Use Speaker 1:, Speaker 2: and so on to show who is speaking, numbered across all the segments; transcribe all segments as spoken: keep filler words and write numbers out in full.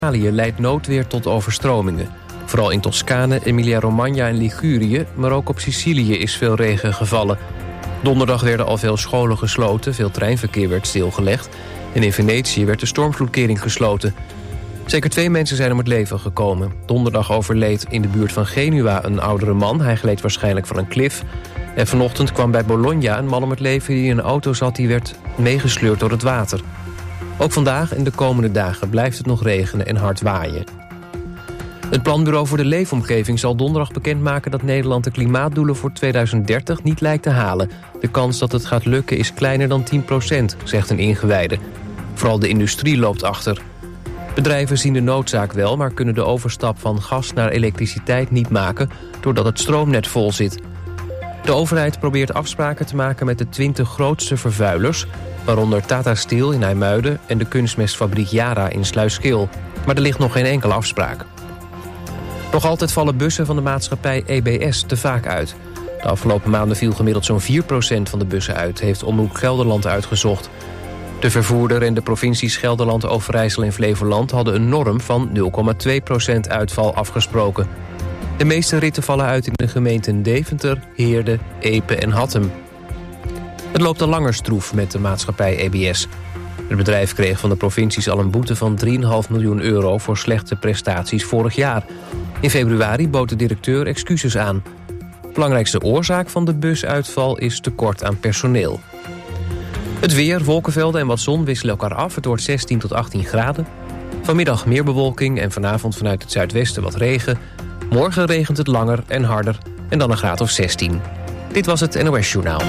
Speaker 1: Italië leidt noodweer tot overstromingen. Vooral in Toscane, Emilia-Romagna en Ligurië, maar ook op Sicilië is veel regen gevallen. Donderdag werden al veel scholen gesloten, veel treinverkeer werd stilgelegd en in Venetië werd de stormvloedkering gesloten. Zeker twee mensen zijn om het leven gekomen. Donderdag overleed in de buurt van Genua een oudere man. Hij gleed waarschijnlijk van een klif. En vanochtend kwam bij Bologna een man om het leven die in een auto zat, die werd meegesleurd door het water. Ook vandaag en de komende dagen blijft het nog regenen en hard waaien. Het Planbureau voor de Leefomgeving zal donderdag bekendmaken dat Nederland de klimaatdoelen voor tweeduizend dertig niet lijkt te halen. De kans dat het gaat lukken is kleiner dan tien procent, zegt een ingewijde. Vooral de industrie loopt achter. Bedrijven zien de noodzaak wel, maar kunnen de overstap van gas naar elektriciteit niet maken doordat het stroomnet vol zit. De overheid probeert afspraken te maken met de twintig grootste vervuilers, waaronder Tata Steel in IJmuiden en de kunstmestfabriek Yara in Sluiskil. Maar er ligt nog geen enkele afspraak. Nog altijd vallen bussen van de maatschappij E B S te vaak uit. De afgelopen maanden viel gemiddeld zo'n vier procent van de bussen uit, heeft Omroep Gelderland uitgezocht. De vervoerder en de provincies Gelderland, Overijssel en Flevoland hadden een norm van nul komma twee procent uitval afgesproken. De meeste ritten vallen uit in de gemeenten Deventer, Heerde, Epe en Hattem. Het loopt al langer stroef met de maatschappij E B S. Het bedrijf kreeg van de provincies al een boete van drie komma vijf miljoen euro voor slechte prestaties vorig jaar. In februari bood de directeur excuses aan. De belangrijkste oorzaak van de busuitval is tekort aan personeel. Het weer, wolkenvelden en wat zon wisselen elkaar af. Het wordt zestien tot achttien graden. Vanmiddag meer bewolking en vanavond vanuit het zuidwesten wat regen. Morgen regent het langer en harder en dan een graad of zestien. Dit was het N O S Journaal.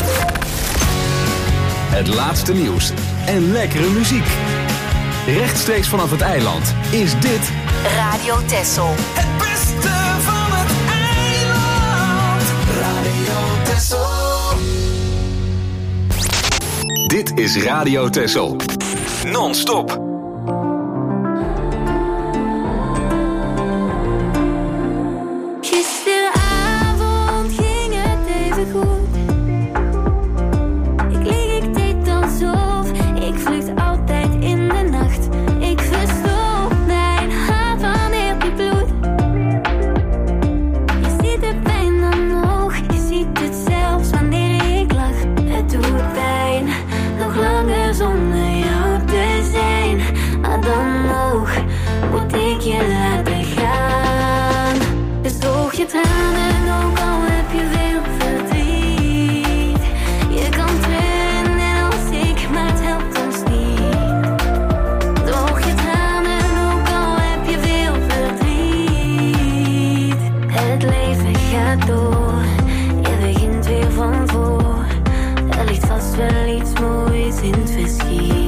Speaker 2: Het laatste nieuws en lekkere muziek. Rechtstreeks vanaf het eiland is dit
Speaker 3: Radio Texel.
Speaker 4: Het beste van het eiland. Radio Texel.
Speaker 2: Dit is Radio Texel. Non-stop.
Speaker 5: Gisteravond ging het even goed. Ik lieg, ik deed alsof ik vlucht altijd in de nacht. Ik verstop mijn hart wanneer die bloed. Je ziet de pijn dan nog, je ziet het zelfs wanneer ik lach. Het doet pijn, nog langer zonder jou te zijn. Maar dan nog moet ik je laten gaan. Dus droog je tranen, ook al heb je veel verdriet. Je kan trainen net als ik, maar het helpt ons niet. Droog je tranen, ook al heb je veel verdriet. Het leven gaat door, je begint weer van voor. Er ligt vast wel iets moois in het verschiet.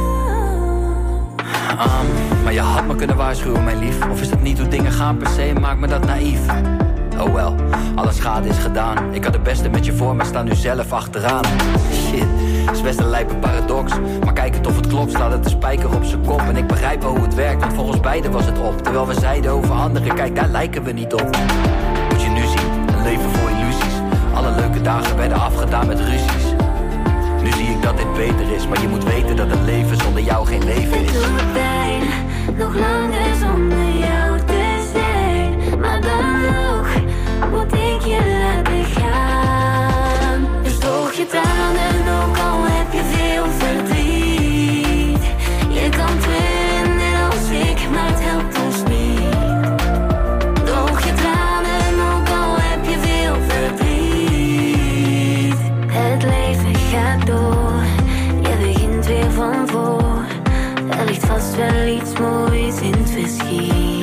Speaker 6: Um, maar je had me kunnen waarschuwen, mijn lief. Of is dat niet hoe dingen gaan per se, maakt me dat naïef. Oh wel, alle schade is gedaan. Ik had het beste met je voor, maar sta nu zelf achteraan. Shit, is best een lijpe paradox. Maar kijk het of het klopt, slaat het de spijker op zijn kop. En ik begrijp wel hoe het werkt, want voor ons beiden was het op. Terwijl we zeiden over anderen, kijk daar lijken we niet op. Moet je nu zien, een leven vol illusies. Alle leuke dagen werden afgedaan met ruzies. Nu zie ik dat dit beter is, maar je moet weten dat een leven zonder jou geen leven is.
Speaker 5: Het doet pijn, nog langer zonder jou te zijn. Maar dan nog moet ik je laten gaan. Dus droog je tranen, ook al heb je veel verdriet. Je kan trainen als ik, maar het helpt ons niet. Droog je tranen, ook al heb je veel verdriet. Het leven gaat door, je begint weer van voor. Er ligt vast wel iets moois in het verschiet.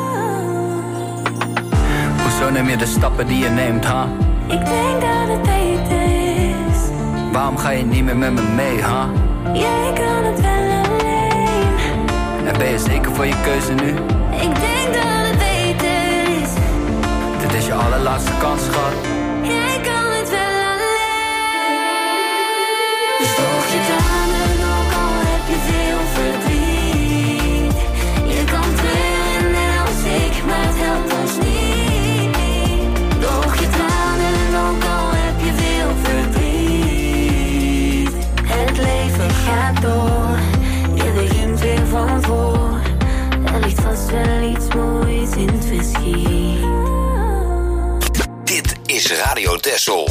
Speaker 6: Hoezo neem je de stappen die je neemt, ha?
Speaker 5: Huh? Ik denk dat het beter is.
Speaker 6: Waarom ga je niet meer met me mee, ha?
Speaker 5: Huh? Jij kan het wel alleen.
Speaker 6: En ben je zeker voor je keuze nu?
Speaker 5: Ik denk dat het beter is.
Speaker 6: Dit is je allerlaatste kans, schat.
Speaker 5: Jij kan het wel alleen. Dus droog je tranen, ook al heb je veel verdriet. Je kan trainen als ik, maar het helpt ons niet. Droog je tranen, ook al heb je veel verdriet. Het leven gaat door, je begint weer van voor.
Speaker 3: is Radio Texel.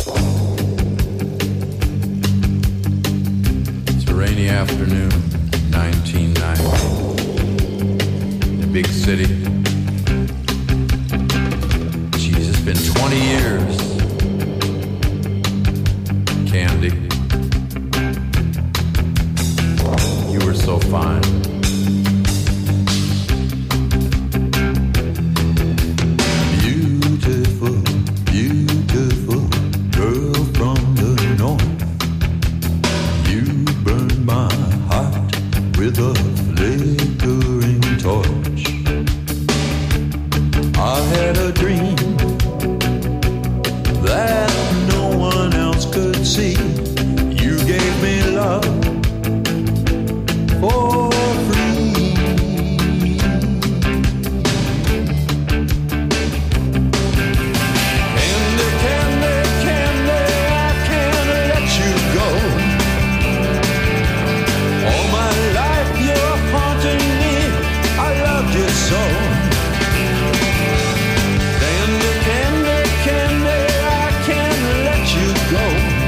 Speaker 7: It's a rainy afternoon, nineteen ninety. The big city. Jeez, it's been twenty years. Candy, you were so fine. Beautiful, beautiful girl from the north. You burned my heart with a flickering torch. I had a dream that no one else could see. You gave me love for free. Candy, candy, candy, I can't let you go. All my life you're haunting me, I loved you so. Candy, candy, candy, I can't let you go.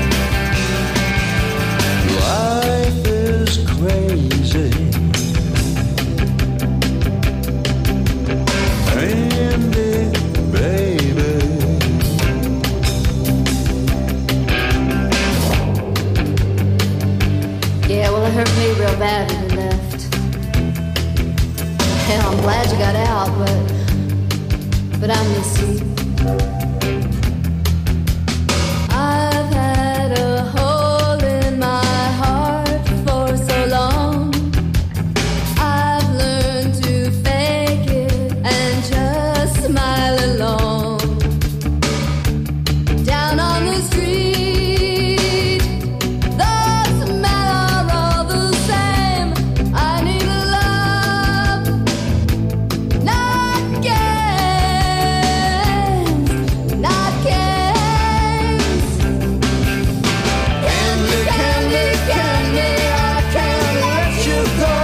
Speaker 7: Life is crazy. Candy, baby.
Speaker 8: Yeah, well, it hurt me real bad when you left. Hell, I'm glad you got out, but but I miss you. I've had a hole in my heart for so long. I've learned to fake it and just smile along. Down on the street, the smell are all the same. I need a love, not games, not games. Candy, candy, candy, I can't let you go.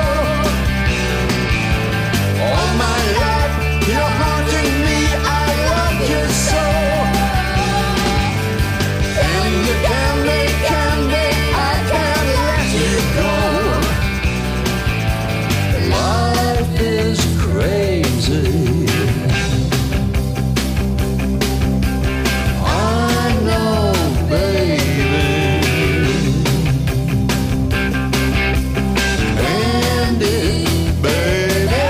Speaker 7: All my life you're haunting me, I love you so. Candy, candy, candy, I can't let you go. Life is crazy. I know, baby. Candy, baby.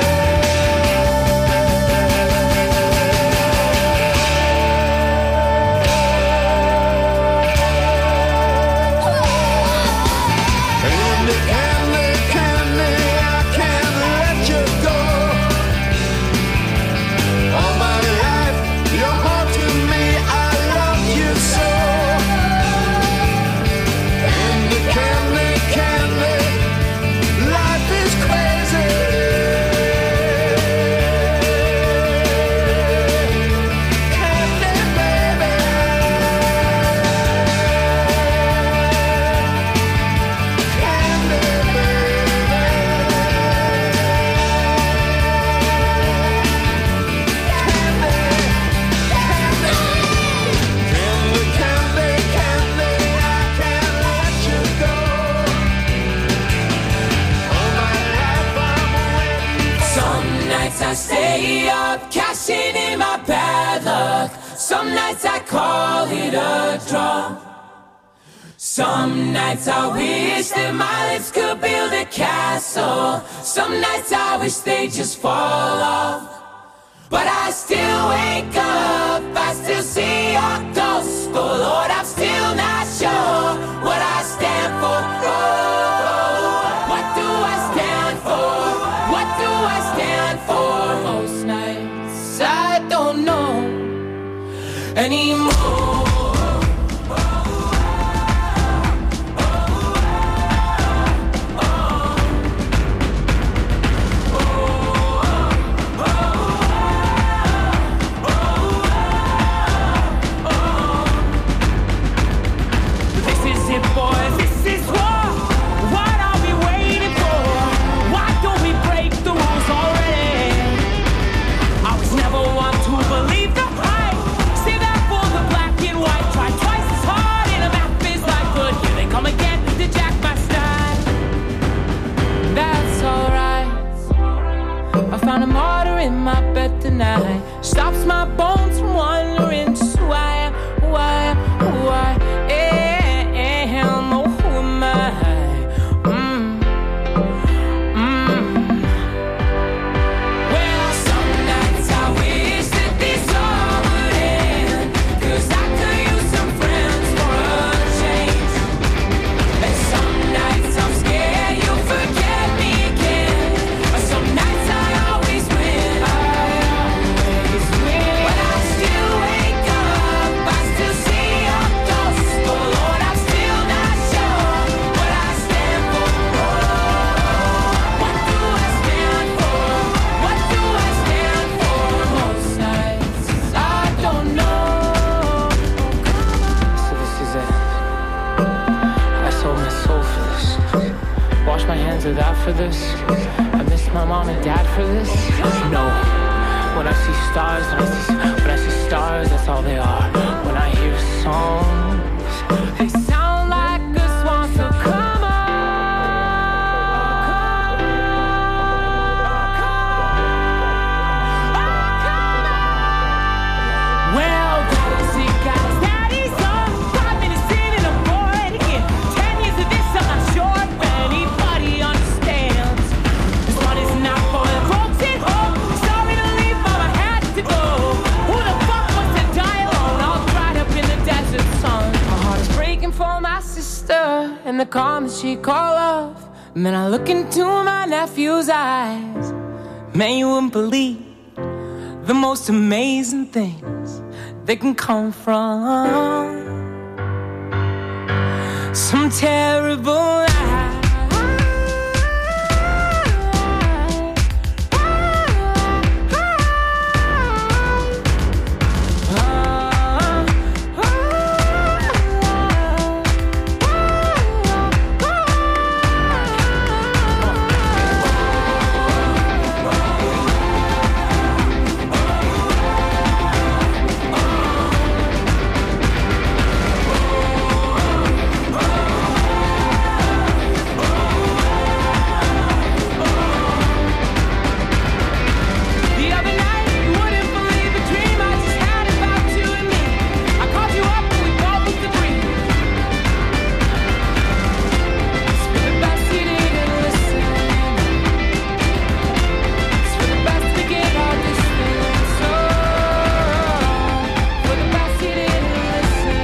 Speaker 7: Candy, candy, candy, I can't let you go. All my life you're haunting me, I love you so. Candy, candy, candy, life is crazy. Candy, baby. Candy, Candy, candy, candy, I can't let you go. All my life I'm waiting.
Speaker 4: Some nights I stay up, cashing in my bad luck. Some nights I call it a draw. Some nights I wish that my lips could build a castle. Some nights I wish they just fall off. But I still wake up, I still see your ghost. Oh Lord, I'm still not sure what I stand for. Oh, what do I stand for? What do I stand for? Most nights I don't know anymore.
Speaker 9: This is it, boys. This is war. What are we waiting for? Why don't we break the rules already? I was never one to believe the hype. Say that for the black and found a martyr in my bed tonight. Stops my bones from wandering. Just who I am, who I am, who I am. Oh, who am I? Mm. Mm. Well, some nights I wish that this all would end, 'cause I could use some friends for a change. And some nights I'm scared you'll forget me again. But some nights I always win. I always win. When I still wake up, I still see your ghost. Oh Lord, I'm still not sure what I stand for. What do I stand for? What do I stand for? Most nights I don't know. So this is it. I sold my soul for this. Wash my hands of that for this. I miss my mom and dad for this. No. When I see stars, when I see, when I see stars, that's all they are. When I hear songs, they sound like a swan. So come on. Well, daddy's it, guys, daddy's on. Five minutes in and I'm bored again. Ten years of this, I'm not sure if anybody understands. This one is not for the folks at home. Sorry to leave, but I had to go. Who the fuck wants to die alone? All dried up in the desert sun. My heart is breaking for my sister and the calm that she call love. And then I look into my nephew's eyes. Man, you wouldn't believe the most amazing things they can come from some terrible lie. The other night, you wouldn't believe the dream I just had about you and me. I called you up and we both looked to breathe. It's for the best you didn't listen. It's for the best to get our distance. Oh, for the best you didn't listen.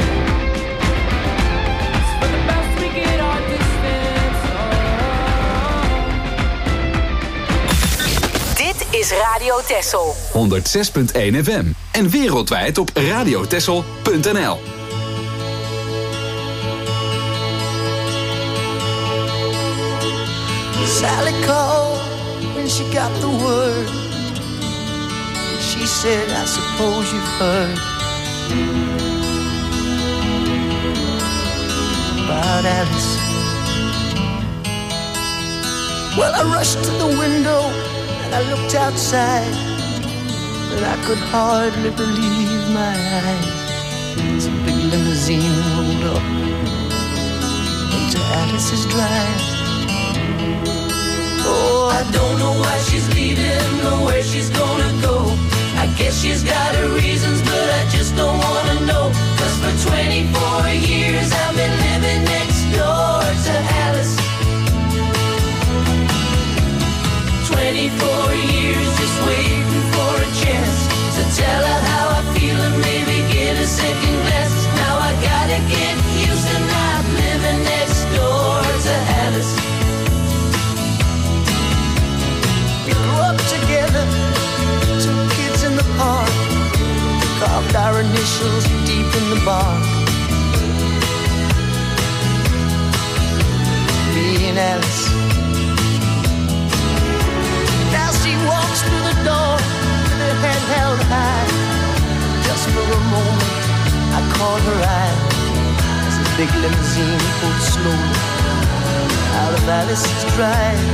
Speaker 9: It's for the best we get our distance. Oh.
Speaker 3: Dit is Radio Texel.
Speaker 2: honderdzes punt één F M en wereldwijd op radiotessel punt n l.
Speaker 10: Sally called when she got the word. She said, I suppose you've heard about Alice. Well, I rushed to the window and I looked outside, but I could hardly believe my eyes. As a big limousine rolled up into Alice's drive. Oh, I don't know why she's leaving or where she's gonna go. I guess she's got her reasons, but I just don't wanna know. 'Cause for twenty-four years I've been living next door to Alice. twenty-four years just waiting for a chance to tell her how I feel and maybe get a second glance. Now I gotta get used to not living next door to Alice. We grew up together, two kids in the park, carved our initials deep in the bark. Me and Alice. Now she walks through the door with her head held high. Just for a moment I caught her eye as the big limousine pulled slowly out of Alice's drive.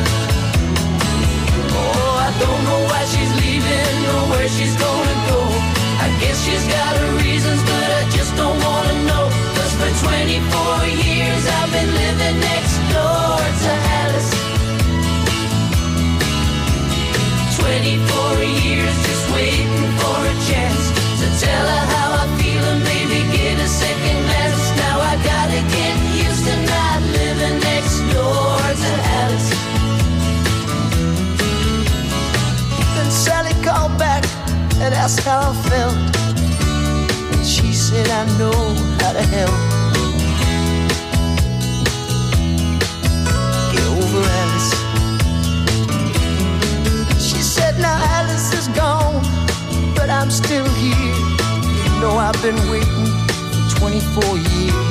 Speaker 10: Oh, I don't know why she's leaving or where she's gonna go. I guess she's got her reasons, but I just don't wanna know. 'Cause for twenty-four years I've been living next door to Alice.
Speaker 4: twenty-four years just waiting for a chance to tell her how I feel and maybe get a second glance. Now I gotta get used to not living next door to Alice.
Speaker 10: Then Sally called back and asked how I felt. And she said, I know how to help. Get over Alice. She said, now Alice is gone, but I'm still here. You know I've been waiting for twenty-four years.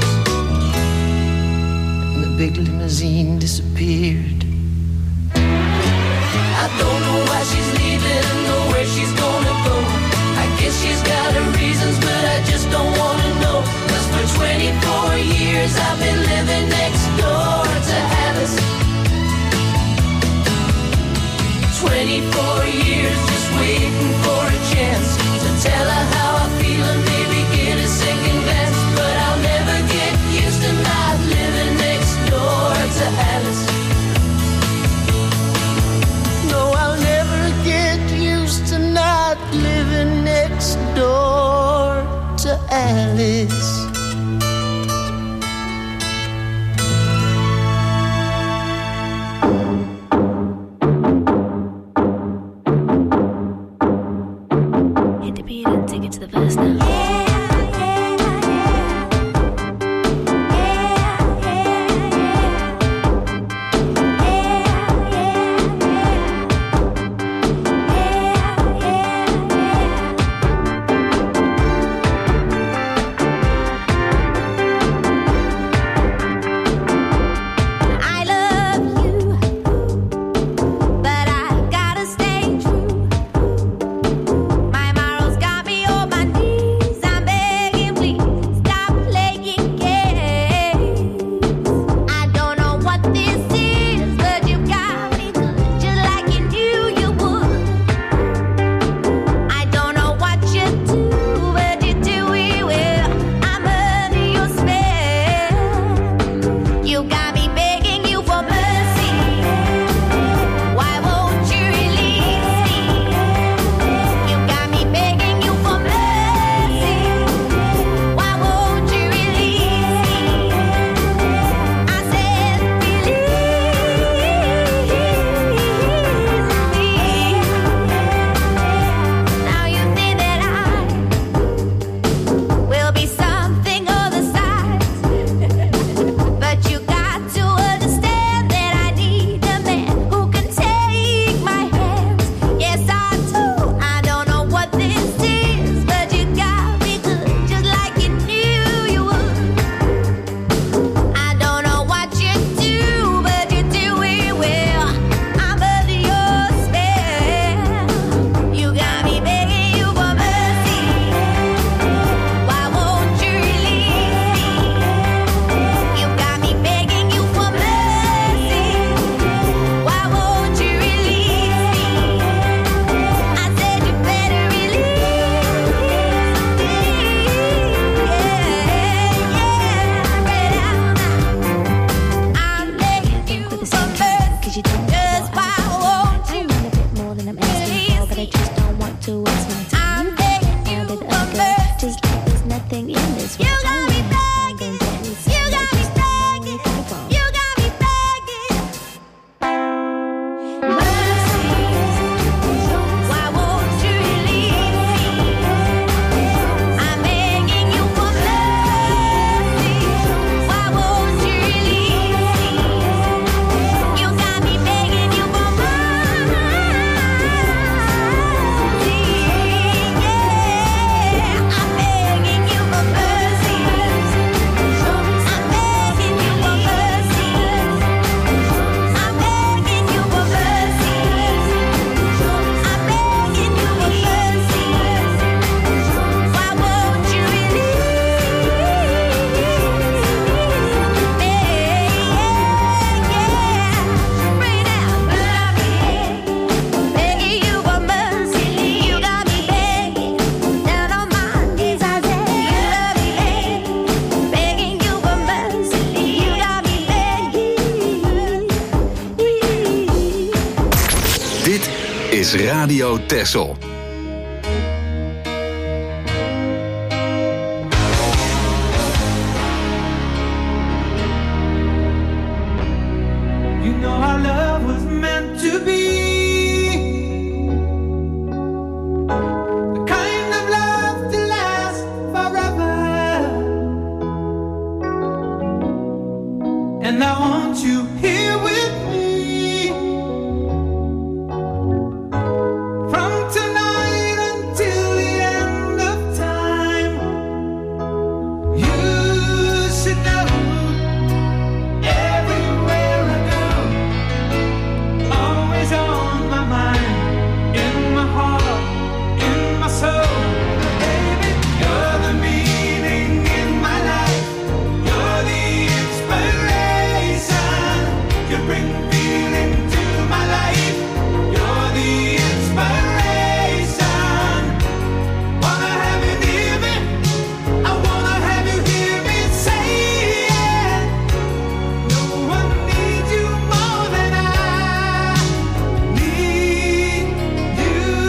Speaker 10: And the big limousine disappeared.
Speaker 4: I don't know why she's leaving and know where she's gonna go. I guess she's got her reasons, but I just don't wanna know. Cause for twenty-four years I've been living next door to Alice. twenty-four years just waiting for a chance to tell her how I feel and maybe get a second glance. But I'll never get used to not living next door to Alice.
Speaker 10: No, I'll never get used to not living next door to Alice.
Speaker 5: Hit the beat and take it to the verse now. Mercy.
Speaker 2: is Radio Texel.
Speaker 9: You know our love was meant to be the kind of love to last forever. And I want you here with me from tonight until the end of time. You should know everywhere I go, always on my mind, in my heart, in my soul. Baby, you're the meaning in my life. You're the inspiration. You bring feeling to my life. You're the inspiration. Wanna have you near me. I wanna have you hear me say it. No one needs you more than I need you.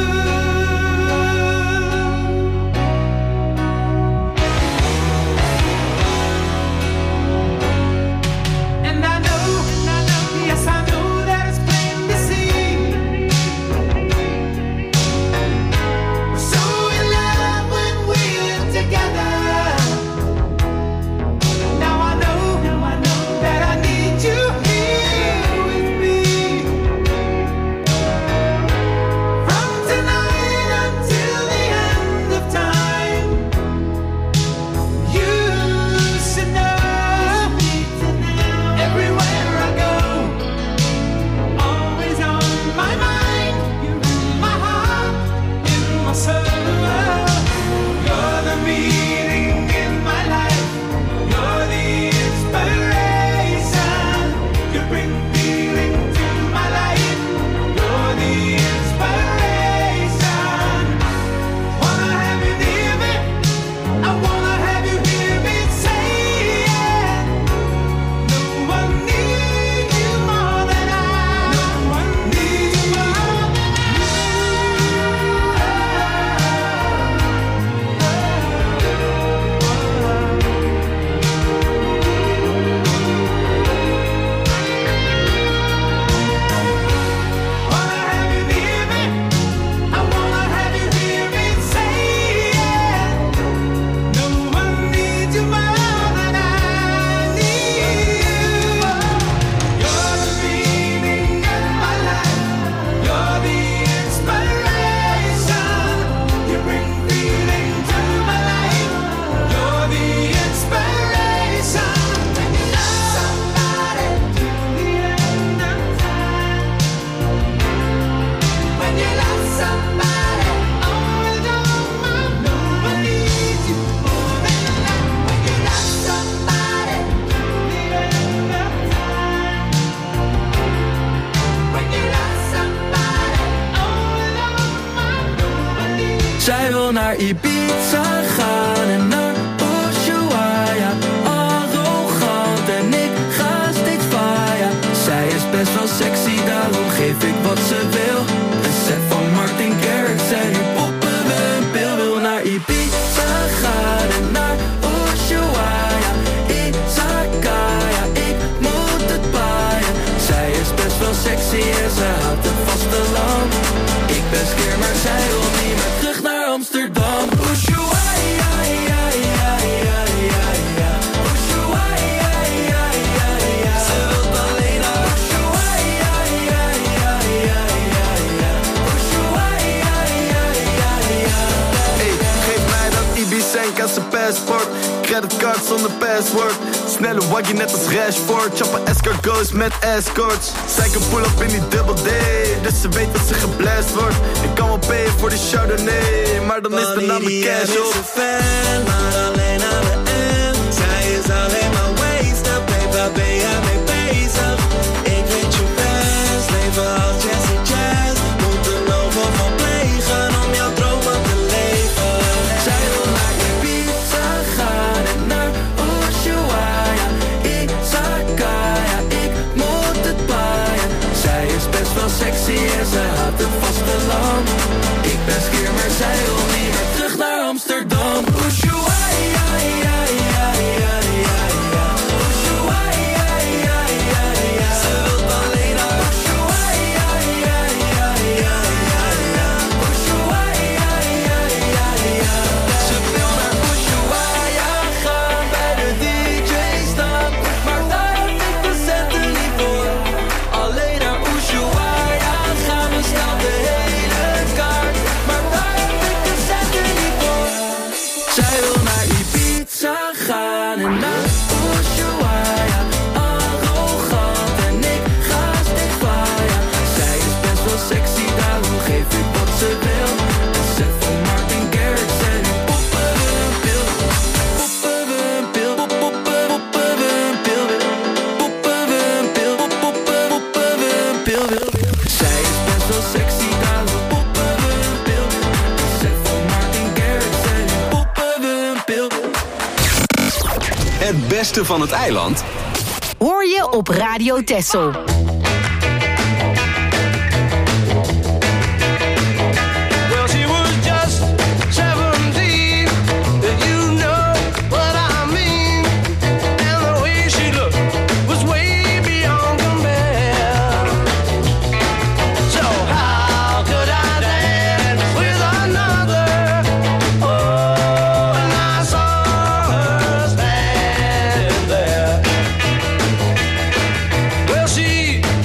Speaker 9: And I know, yes I know that it's plain to see. We're so in love when we're together. Now I know, now I know that I need you here with me. From tonight until the end of time. You should know everywhere I go, always on my mind, in my heart, in my soul. You're the meaning in my life. You're the inspiration. You bring feeling to my life. You're the inspiration. Wanna have you near me. I wanna have you hear me say it. No one needs you more than I. No one needs you more than Wanna have you near me. I wanna have you hear me say it. No one needs you more than I need you. You're the meaning in my life. You're the inspiration. You bring feeling to my life. You're the inspiration. When you love somebody to the end of time. When you love somebody, always on my mind. No one needs you more than that. When you love somebody to the end of time. When you love somebody, always on my mind. No one needs
Speaker 11: Zij wil naar Ibiza gaan en naar Ushuaia. Arrogant en ik ga steeds vaaien. Zij is best wel sexy, daarom geef ik wat ze wil. Een set van Martin Garrix en nu poppen we een pil. Wil naar Ibiza gaan en naar Ushuaia. Izakaya, ik moet het paaien. Zij is best wel sexy en ze houdt het vasteland. Ik ben skeer, maar zij wil niet meer terug naar Amsterdam. Ushuaia, ja, ja, ja, ja, ja. Ushuaia, ja, ja, ja. Ze wilt alleen naar Ushuaia, ja, ja, ja, ja, ja. Ushuaia, ja, ja, ja.
Speaker 12: Hey, geef mij dat Ibicenk als een passport. Creditcard zonder password. Snelle waggie net als Rashford. Chopper escort goes met escorts. Zij kan pull up in die double D, dus ze weet dat ze geblast wordt. Ik kan wel payen voor die Chardonnay, maar dan is de naam de cash op.
Speaker 11: Is een fan, maar alleen aan de end. Zij is alleen maar wasted, babe, waar ben jij mee bezig? Ik weet je best, leven als Jesse Jazz. Moet er over van plegen om jouw dromen te leven. Zij wil naar Ibiza gaan en naar Ushuaia. Izakaya, ik moet het paaien. Zij is best wel sexy en ze had een vaste lach. best keer, maar zij wil niet meer terug naar Amsterdam. Ushuaia, ja, ja, ja, ja, ja. Ushuaia, ja, ja, ja. Ze wil alleen naar Ushuaia, ja, ja, ja, ja, ja. Ushuaia, ja, ja, ja. Ze wil naar Ushuaia gaan, bij de D J staan, maar daar heb ik de centen niet voor. Alleen naar Ushuaia gaan, we staan de hele kaart, maar daar heb ik de centen niet voor. Zij wil naar Ibiza gaan en naar Ushuaia, arrogant en ik ga steeds vaaien. Zij is best wel sexy, daarom geef ik wat ze wil. De set van Martin Garrix en nu poppen we een pil. Poppen we een pil, pop, poppen, poppen we een pil. Poppen we een pil, pop, poppen, poppen we een pil. Zij is best wel sexy, daarom poppen we een pil. De set van Martin Garrix en nu poppen we een pil.
Speaker 2: Het beste van het eiland
Speaker 3: Hoor je op Radio Texel.
Speaker 13: Well, she was just seventeen, you know what I mean. And the way she looked was way beyond compare. So how could I dance with another? Oh, and I saw her stand there. Well, she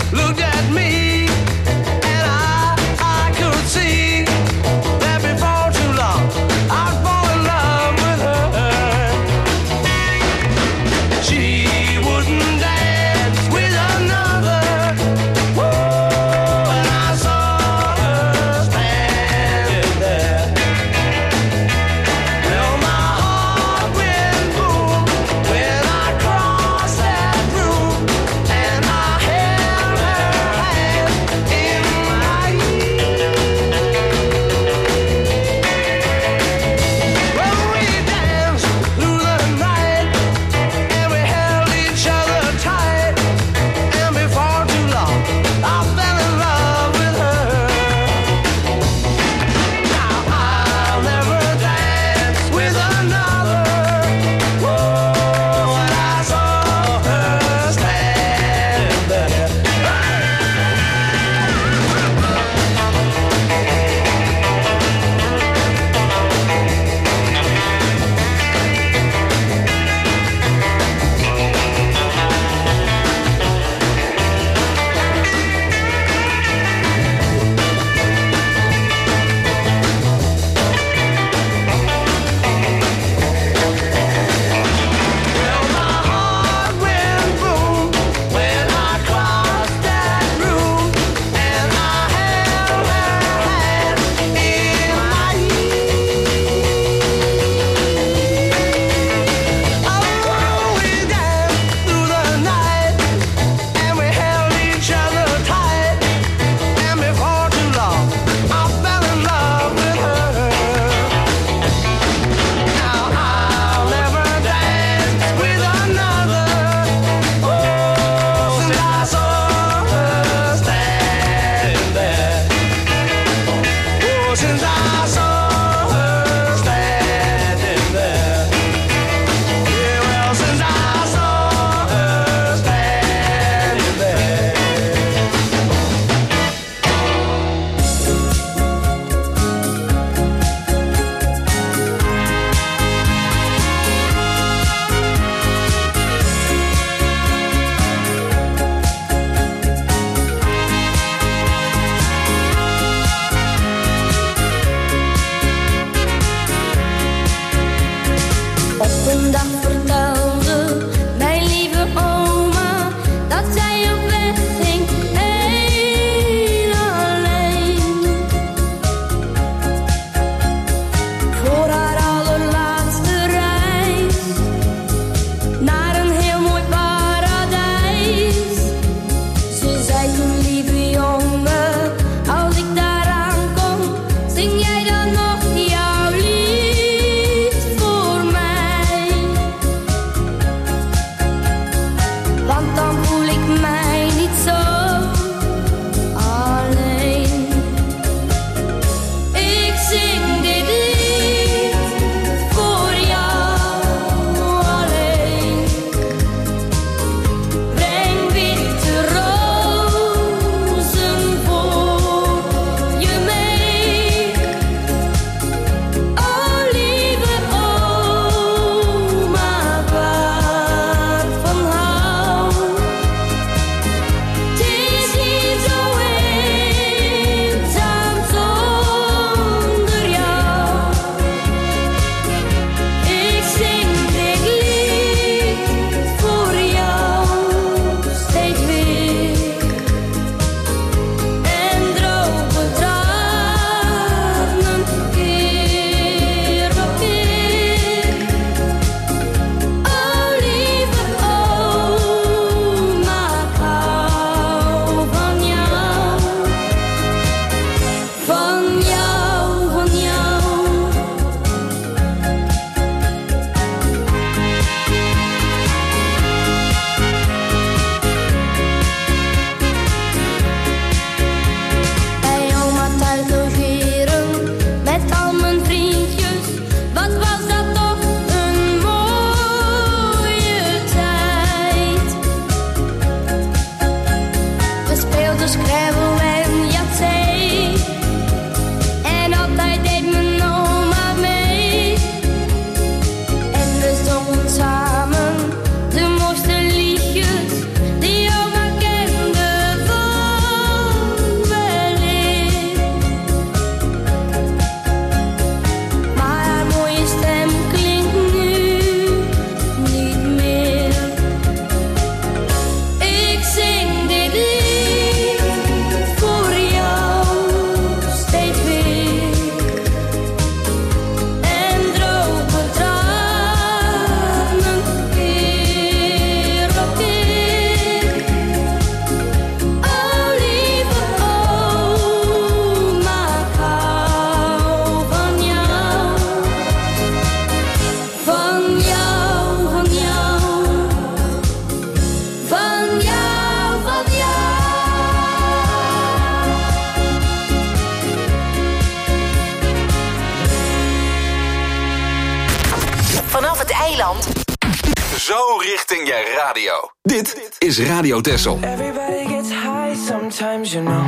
Speaker 3: eiland.
Speaker 2: Zo richting je radio. Dit is Radio Texel.
Speaker 11: Everybody gets high sometimes, you know.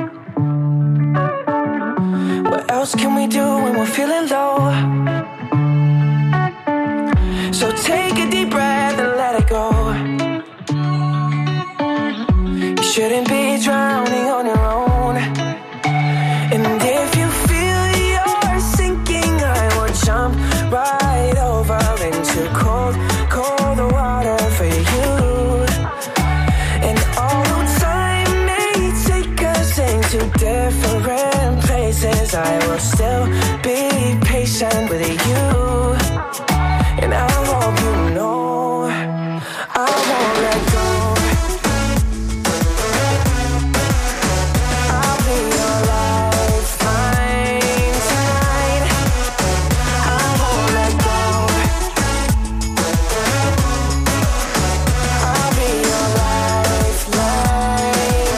Speaker 11: What else can we do when we're feeling low? So take a deep breath and let it go. You shouldn't be drowning on your own. And if you feel you're sinking, I will jump right over into cold, cold water for you. And although time may take us into different places, I will still be patient with you. And I hope you know I won't let go. I'll be your lifeline tonight. I won't let go. I'll be your lifeline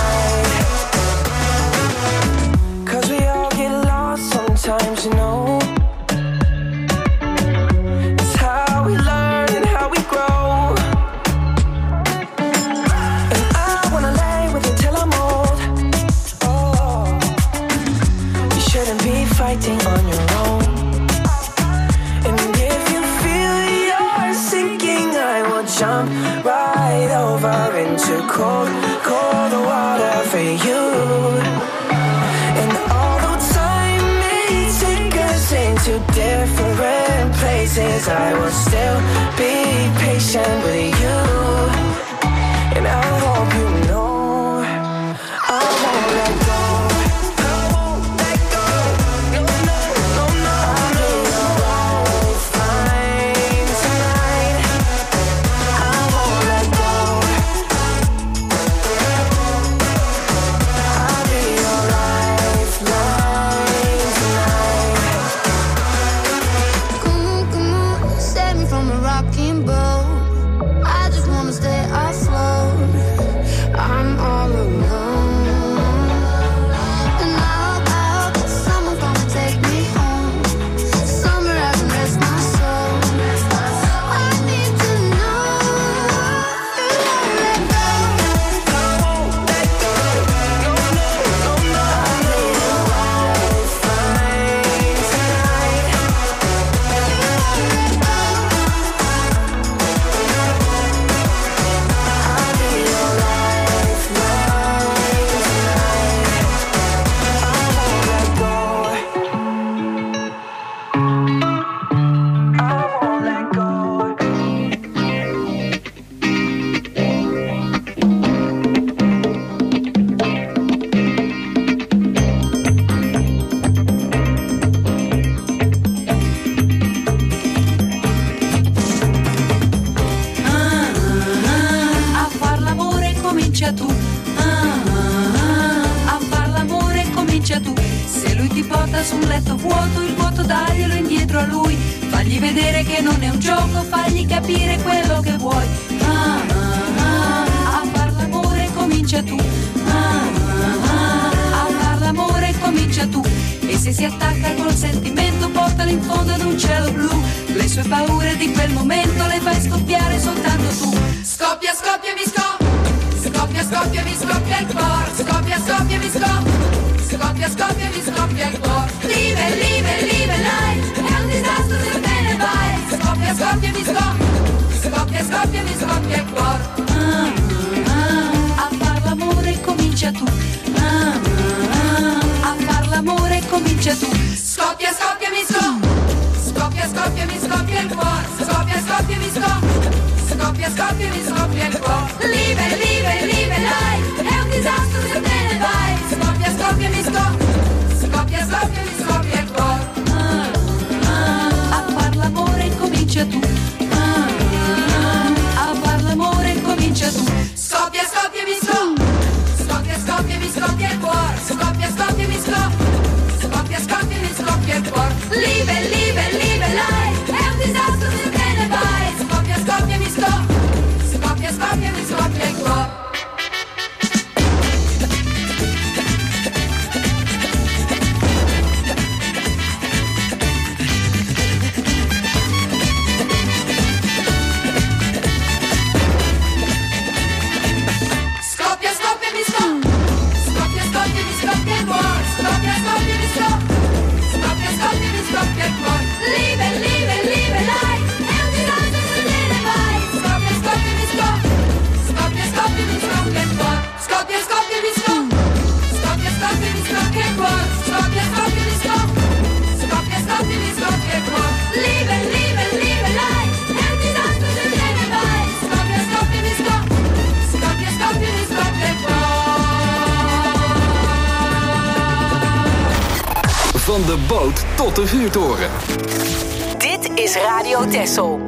Speaker 11: tonight. 'Cause we all get lost sometimes, you know. Fighting on your own. And if you feel you're sinking, I will jump right over into cold, cold water for you. And although time may take us into different places, I will still be patient with you. And I hope you know I won't let go.
Speaker 2: Van de boot tot de vuurtoren.
Speaker 3: Dit is Radio Texel.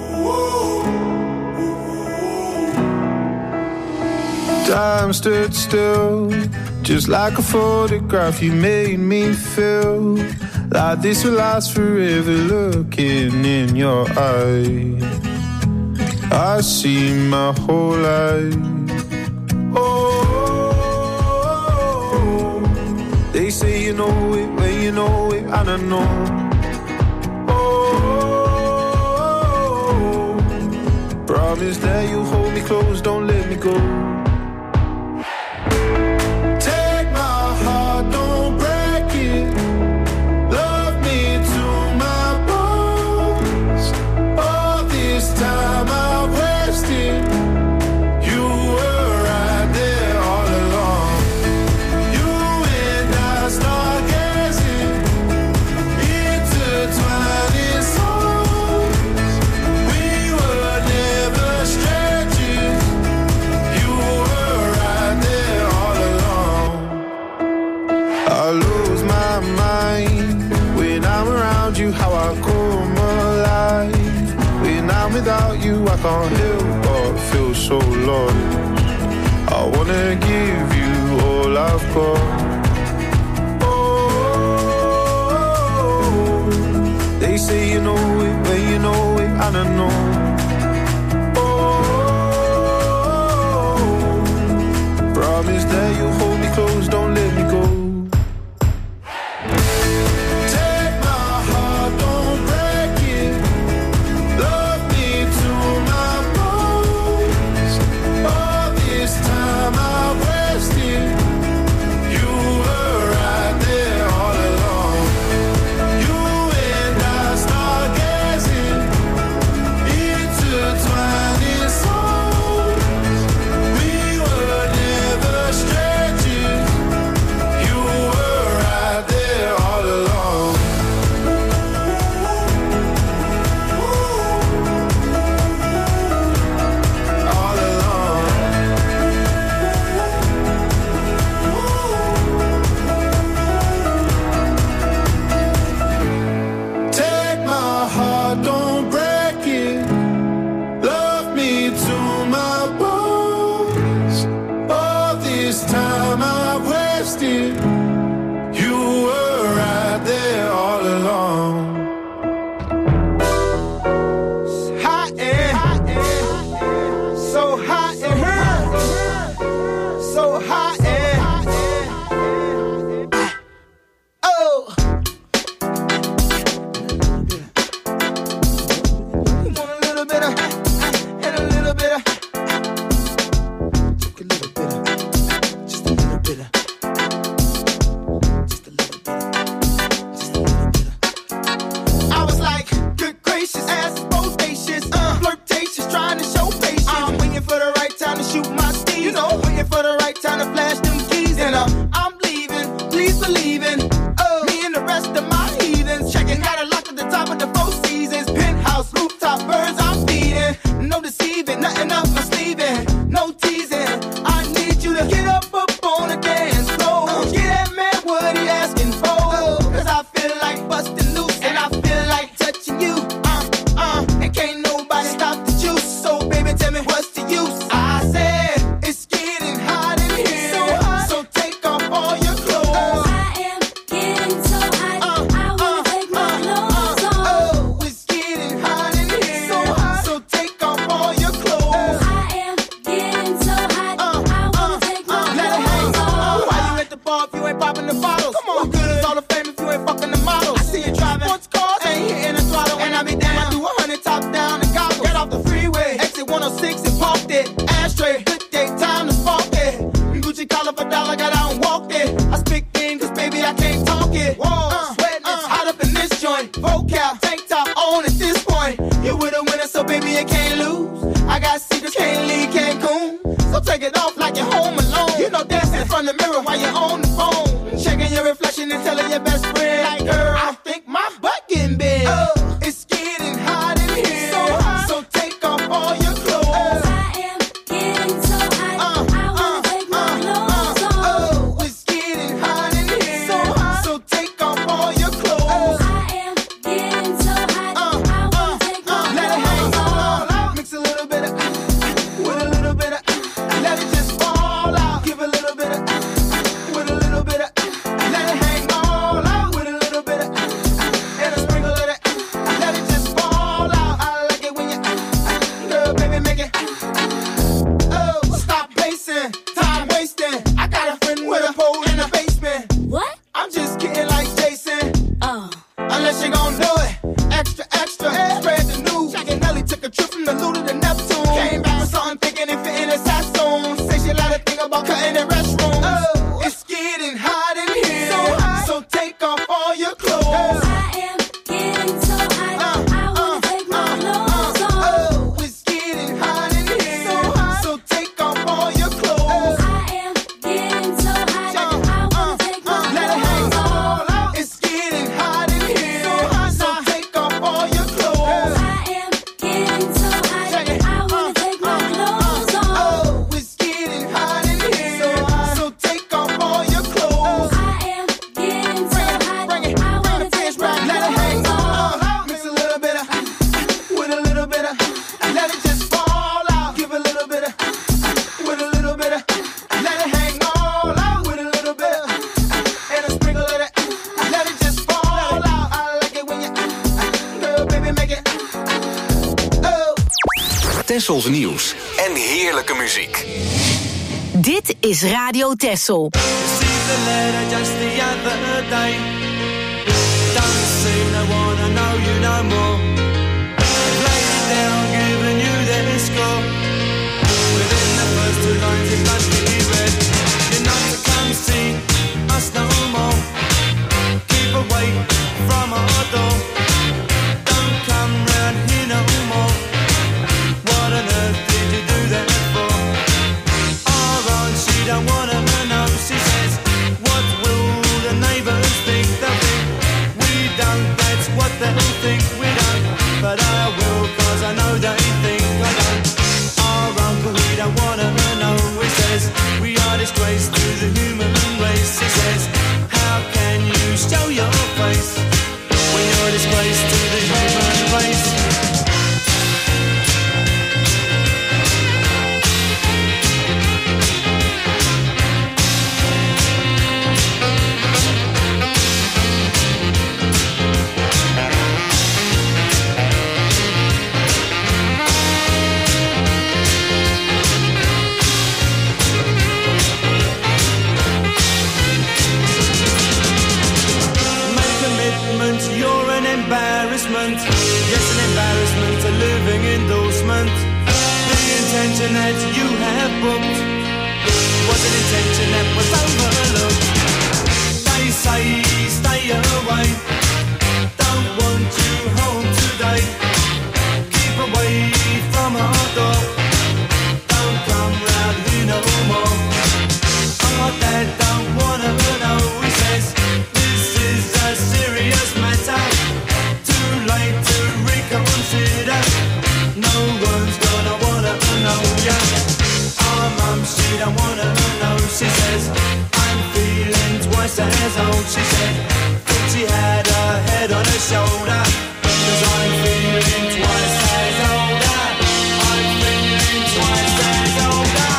Speaker 14: Time stood still, just like a photograph. You made me feel like this will last forever. Looking in your eyes, I see my whole life. Oh, they say you know it when you know it, and I know. Oh, promise that you'll hold me close, don't let me go. Without you, I can't help but feel so lost. I wanna give you all I've got. Oh, they say you know it when you know it, and I know. Oh, promise that you'll hold me close, don't let me go.
Speaker 8: All all your clothes. I am getting so hot, I wanna take my clothes off. Oh, it's getting hot in here, so hot, so take off all your clothes. I am getting so hot, I wanna take my clothes off. It's getting hot in here, so hot, so take off all your clothes. I am getting so hot, I wanna take my clothes off. Oh, it's getting hot in here, so hot, so take off all your clothes. I am getting so hot, I wanna take my clothes off. Mix a little bit of with a little bit of, let it just fall out. Give a little bit of with a little bit of, let it hang all out. With a little bit of and a sprinkle of it, let it just fall out. I like it when you, girl, baby, make it. Oh.
Speaker 2: Tessels nieuws en heerlijke muziek.
Speaker 3: Dit is Radio Tessel.
Speaker 11: Received the letter just the other day. Don't seem to wanna know you no more. Laid it down, giving you their score. Within the first two lines it must be read. You're not to come see us no more. Keep away from our door. Don't come round here no more. What on earth did you do that for? Alright, she don't wanna know. She says, what will the neighbours think? They'll think we don't, that's what they'll think. We don't, but I will, cause I know they think I don't. Our uncle, we don't wanna know. He says, we are disgrace to the human race. He says, how can you show your face when you're a disgrace to the human race? You're an embarrassment. Yes, an embarrassment, a living endorsement. The intention that you have booked was an intention that was overlooked. They say stay away, don't want you home today. Keep away from our door, don't come round here no more. Our dad don't wanna know, he says, this is a serious matter. Too late to reconsider. No one's gonna wanna know ya. Our mum, she don't wanna know. She says, I'm feeling twice as old. She said, thought she had her head on her shoulder. Cause I'm feeling twice as older. I'm feeling twice as older.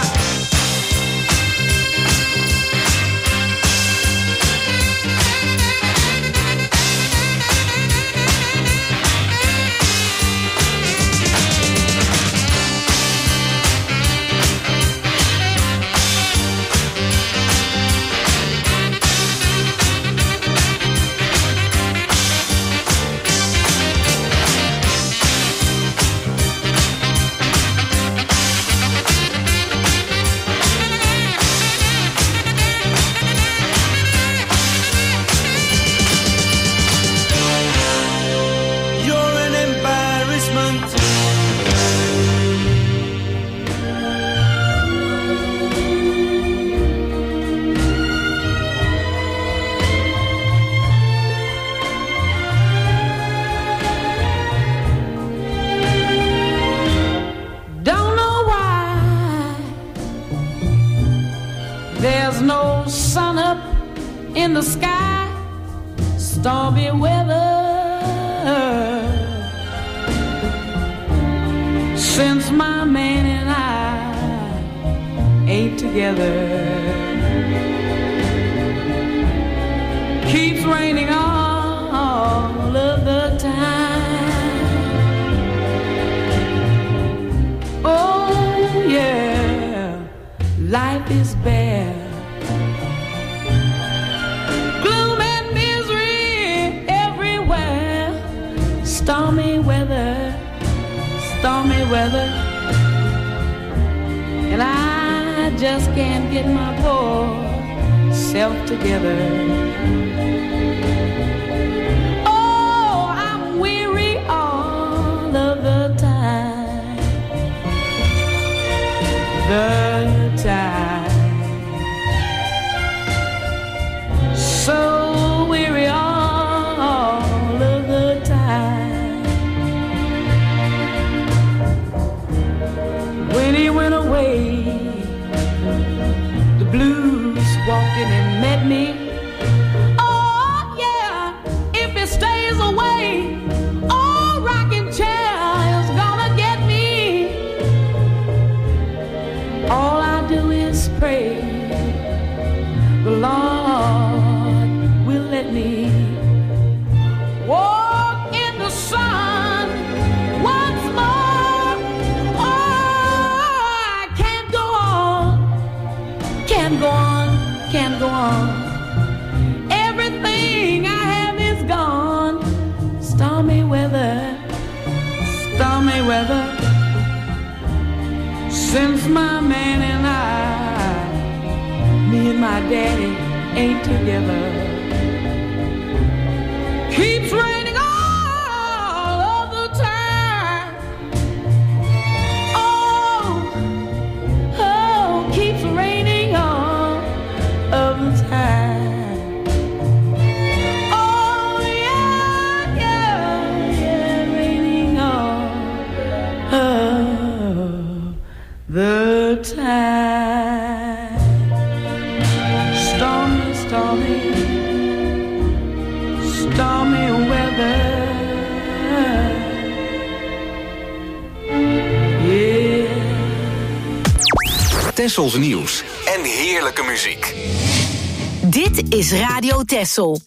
Speaker 15: In the sky, stormy weather. Since my man and I ain't together, keeps raining all of the time. Oh yeah, life is bare. Stormy weather, stormy weather, and I just can't get my poor self together. Since my man and I, me and my daddy ain't together. Keeps raining all of the time. Oh, oh, keeps raining all of the time. Oh yeah, yeah, yeah, raining all of the time. Stormy, stormy, stormy weather. Yeah.
Speaker 2: Tessels nieuws en heerlijke muziek.
Speaker 3: Dit is Radio Tessel.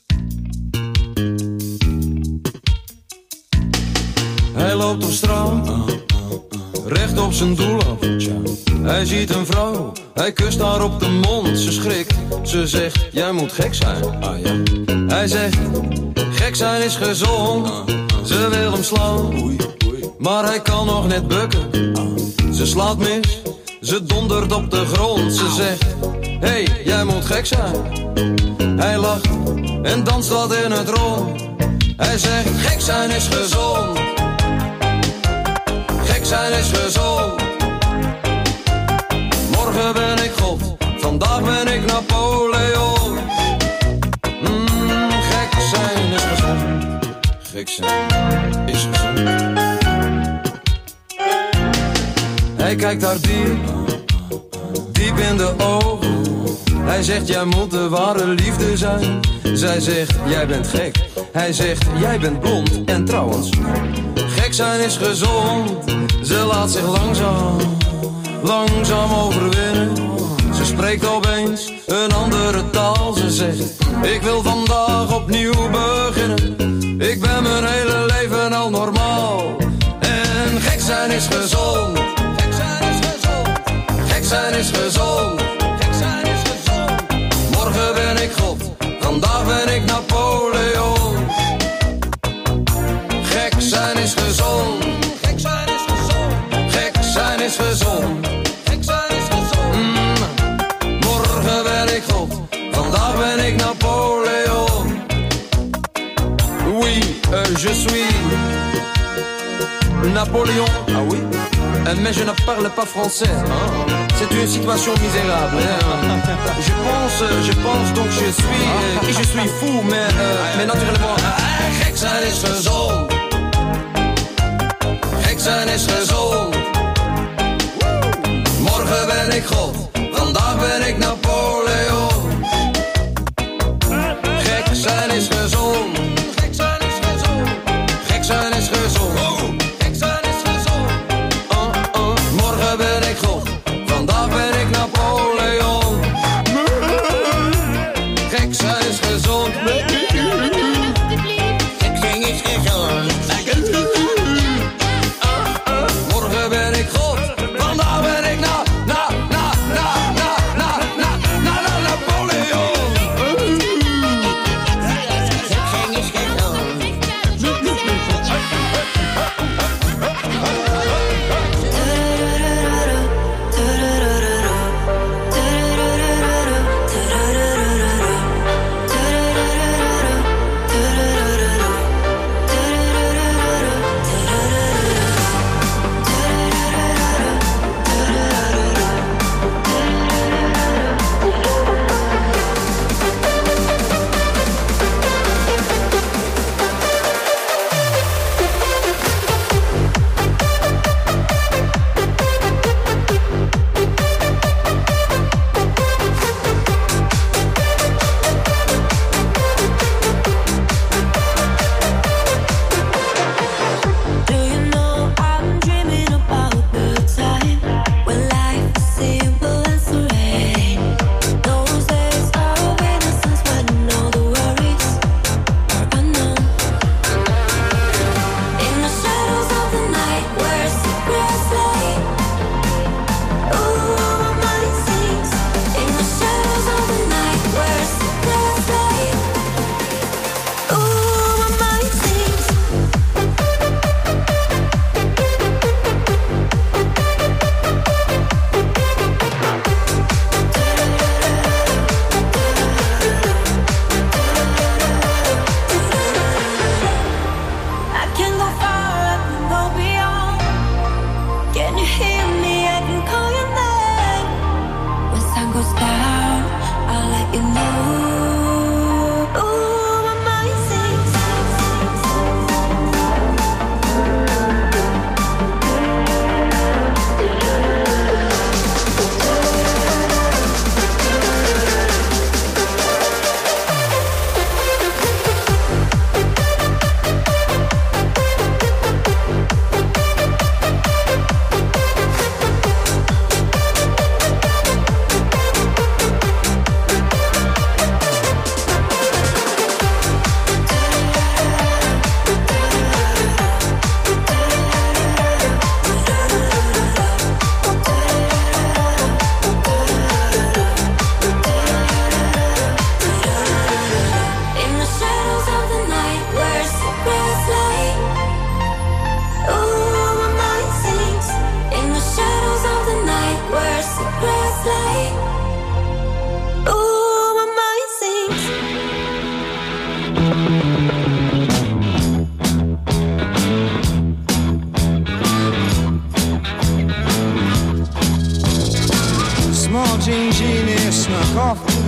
Speaker 16: Hij loopt op straat, recht op zijn doel af. Hij ziet een vrouw, hij kust haar op de mond. Ze schrikt, ze zegt, jij moet gek zijn. Hij zegt, gek zijn is gezond. Ze wil hem slaan, maar hij kan nog net bukken. Ze slaat mis, ze dondert op de grond. Ze zegt, hey, jij moet gek zijn. Hij lacht en danst wat in het rond. Hij zegt, gek zijn is gezond. Gek zijn is gezond. Morgen ben ik God, vandaag ben ik Napoleon. Mm, gek zijn is gezond. Gek zijn is gezond. Hij kijkt haar diep, diep in de ogen. Hij zegt, jij moet de ware liefde zijn. Zij zegt, jij bent gek. Hij zegt, jij bent blond. En trouwens, gek zijn is gezond. Ze laat zich langzaam, langzaam overwinnen. Ze spreekt opeens een andere taal. Ze zegt, ik wil vandaag opnieuw beginnen. Ik ben mijn hele leven al normaal. En gek zijn is gezond. Gek zijn is gezond. Gek zijn is gezond. Gek zijn is gezond. Morgen ben ik God, vandaag ben ik Napoleon. Gek zijn is gezond. Gek zijn is gezond. Gek zijn is gezond. Gek zijn is gezond. Mm. Morgen ben ik God, vandaag ben ik Napoleon. Oui, euh, je suis Napoléon. Ah oui. Euh, mais je ne parle pas français. Hein? C'est une situation misérable. Hein? Je pense, je pense donc je suis, euh, et je suis fou, mais, euh, mais naturellement. Ah, gek zijn is gezond. Gek zijn is gezond. Morgen ben ik God, vandaag ben ik Napoleon. Gek zijn is gezond. Gek zijn is gezond. Gek zijn is gezond. Gek zijn is gezond. Uh, uh. Morgen ben ik God, vandaag ben ik Napoleon. Gek zijn is gezond. Gek zijn is gezond.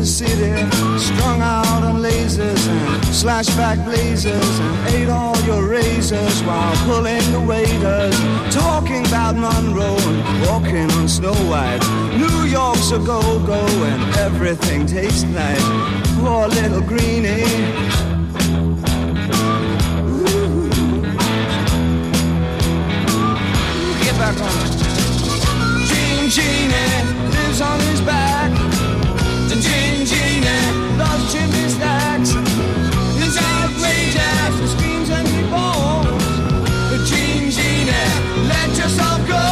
Speaker 17: the city, strung out on lasers and slashback blazers, and ate all your razors while pulling the waiters, talking about Monroe and walking on Snow White. New York's a go-go and everything tastes nice. Poor little greenie. Ooh. Get back on it. Gene Genie lives on his back. The Gene Genie loves chimney stacks. His outrageous, he screams and he falls. The Gene Genie, let yourself go.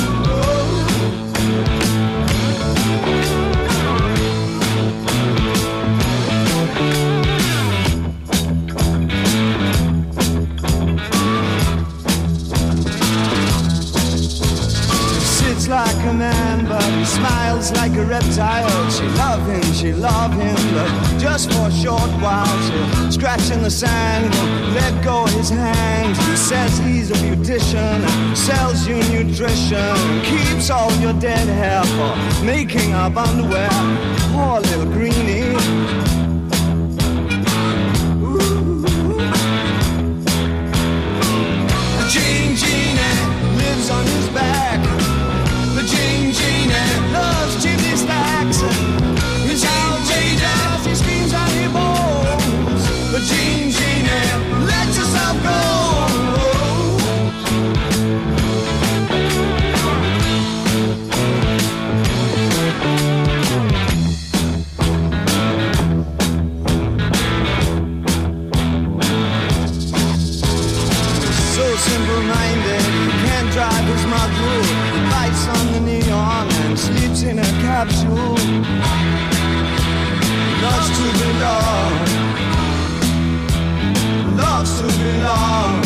Speaker 17: Like a man, but he smiles like a reptile. She love him, she love him, but just for a short while. She'll scratch in the sand, won't let go of his hand. He says he's a beautician, sells you nutrition, keeps all your dead hair for making up underwear. Poor little greenie. Ooh. Gene Genie lives on his back. The Gene Genie loves chimney stacks. He's outrageous, he screams and he bawls. The Gene Genie, let yourself go. So simple-minded, he can't drive his muggle. Lights on the neon and sleeps in a capsule. Loves to belong. Loves to belong.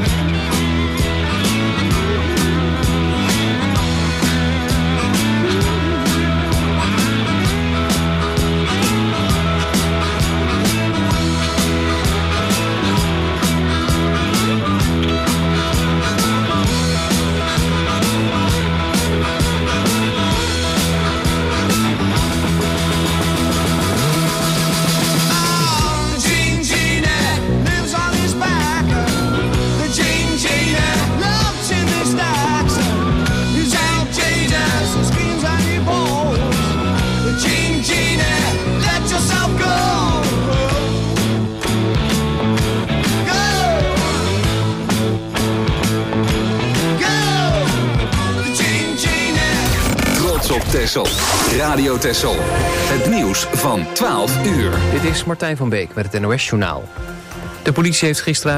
Speaker 2: Texel. Radio Texel. Het nieuws van twaalf uur.
Speaker 1: Dit is Martijn van Beek met het N O S-journaal. De politie heeft gisteravond